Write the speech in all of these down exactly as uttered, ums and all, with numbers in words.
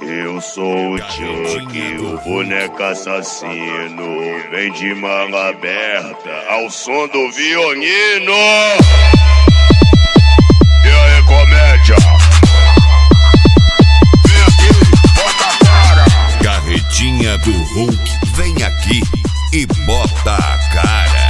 Eu sou o Chuck, o boneco assassino. Vem de manga aberta ao som do violino. E aí, comédia? Vem aqui, bota a cara. Carretinha do Hulk, vem aqui e bota a cara.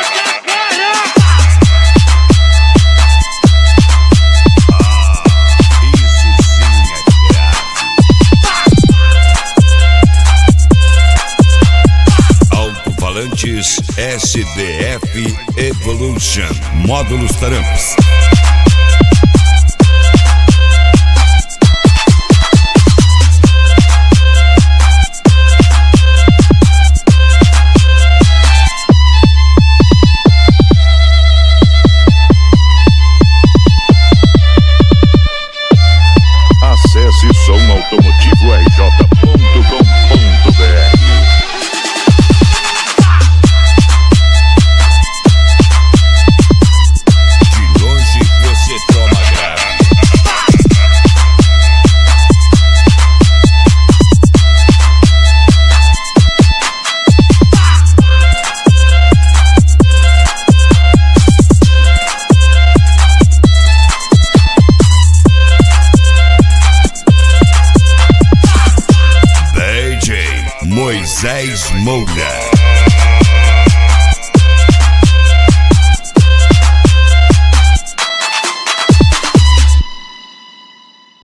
S D F Evolution Módulos Taramps. Acesse som automotivo r j ponto com ponto b r. Moisés Moura.